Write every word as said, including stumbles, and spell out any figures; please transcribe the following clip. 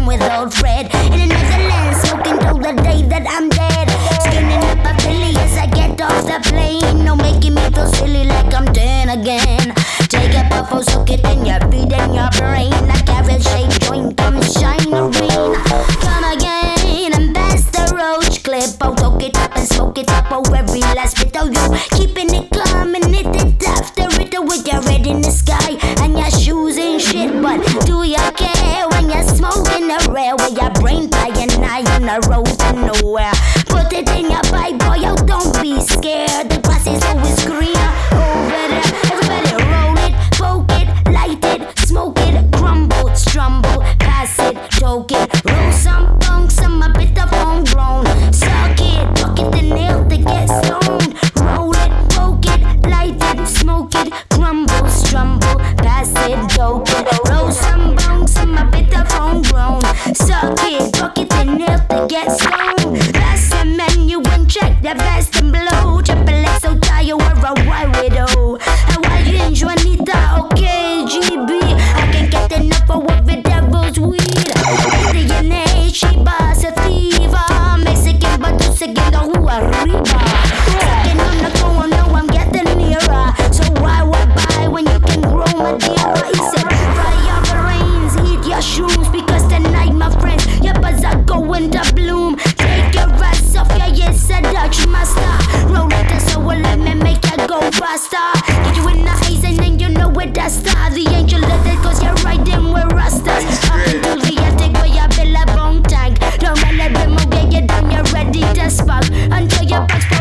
without Fred. In the Netherlands, smoking till the day that I'm dead. Skinning up a Philly as I get off the plane. No making me feel silly like I'm ten again. Take a puff, oh, soak it in your feet and your brain. A carrot shaped joint, come shine the rain. Come again and pass the roach clip. Oh, soak it up and smoke it up. Oh, every last bit of you. Keeping it calm and hit it after it with your head in the sky and your shoes in shit. But do you care when you're smoking the rare with your brain flying high on the road to nowhere? Put it in your pipe, boy, oh, don't be scared. The grass is always greener over there. Everybody roll it, poke it, light it, smoke it, crumble, strumble, pass it, choke it. Roll some bunk, some a bit of homegrown. Suck it, bucket the nail to get stoned. Roll it, poke it, light it, smoke it, crumble, strumble, pass it, choke it. Roll some bunk, some a bit of homegrown. Suck it, bucket the nail to get stoned. Pass the menu and check the best and blow. Triple X so tired, we're a white widow. And why you enjoy Anita? Okay, G B, I can't get enough of what the devil's weed. D N A, she boss a thief. Mexican, but you second the who arriba. Second on the phone, no, I'm getting nearer. So why would buy when you can grow Madeira? He said, fry your brains, eat your shrooms, because tonight, my friends, your buzz are going to bloom. Take your ass off, yeah, yes, a Dutch master. Roll it so well, let me make you go faster. Get you in the eyes and then you know it, that's star. The angel let it cause you're riding with rastas. Up into the attic where you build a bone tank. Don't let it be more, get you down, you're ready to spark. Until your back's